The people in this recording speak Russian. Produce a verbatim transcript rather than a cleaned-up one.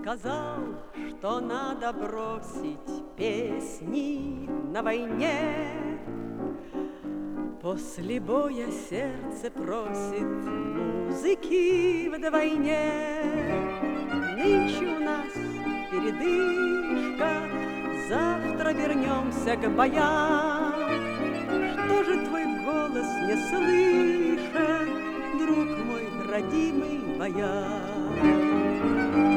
сказал, что надо бросить песни на войне. После боя сердце просит музыки вдвойне. Нынче у нас передышка, завтра вернемся к боям. Что же твой голос не слышен, друг мой родимый, баян?